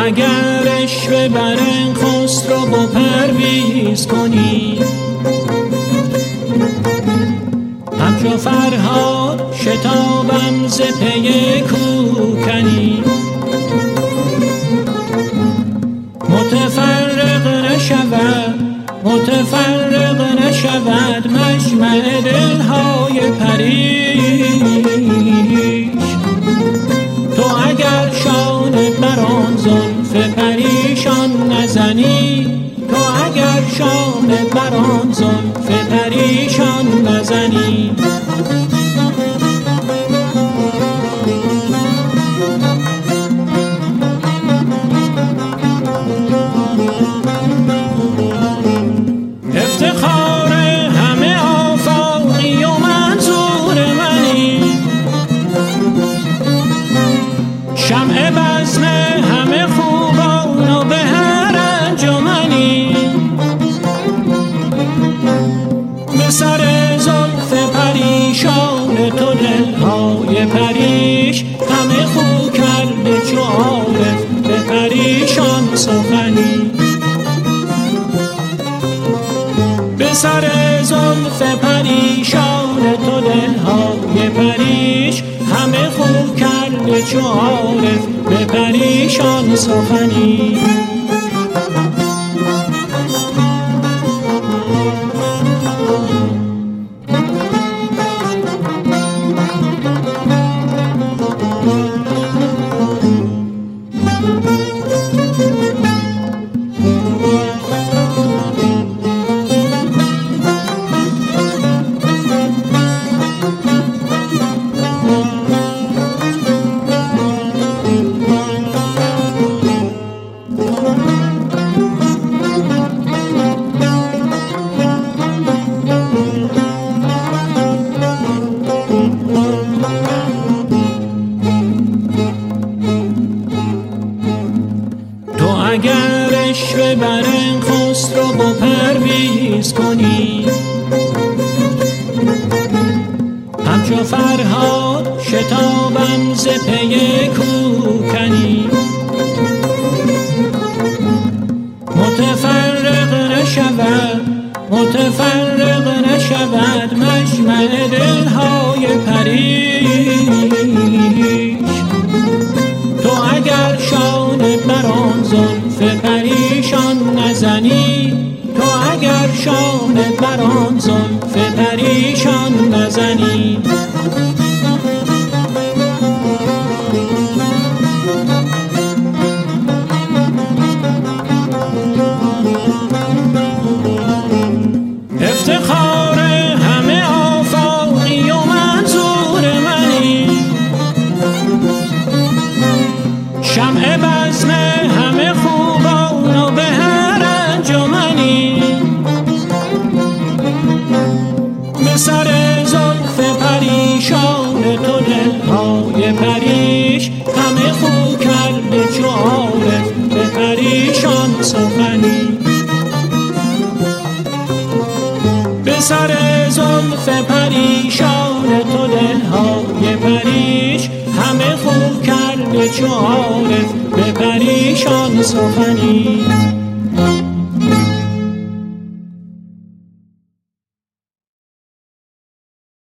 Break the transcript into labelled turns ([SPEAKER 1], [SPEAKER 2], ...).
[SPEAKER 1] اگر عشوه بر خسرو و پرویز کنی، همچو فرهاد شتابم ز پی کوکنی. متفرق نشود مجمع دلهای پریش. تو اگر شانه بر آن زلف پریشان نزنی، تو اگر شانه بر آن زلف پریشان نزنی. افتخار همه آفاقی و منظور منی، شمع بزم همه خوبان و به هر انجمنی. به سر زلف پریشان تو دلهای پریش همه خو کرده چو عارف به پریشان سخنی. به سر زلف پریشان تو دلهای پریش همه خو کرده چو عارف به پریشان سخنی. اگر عشوه بر خسرو و پرویز کنی، همچو فرهاد شتابم ز پی کوکنی. متفرق نشود مجمع دلهای پریش. تو اگر شانه بر آن زلف پریشان نزنی، تو اگر شانه بر آن زلف پریشان نزنی. افتخار همه آفاقی و منظور منی، شمع بزم همه خوبان و به هر انجمنی. به سر زلف پریشان تو دلهای پریش همه خو کرده چو عارف به پریشان سخنی. به سر زلف پریشان تو دلهای پریش همه خو کرده چو عارف به پریشان سخنی.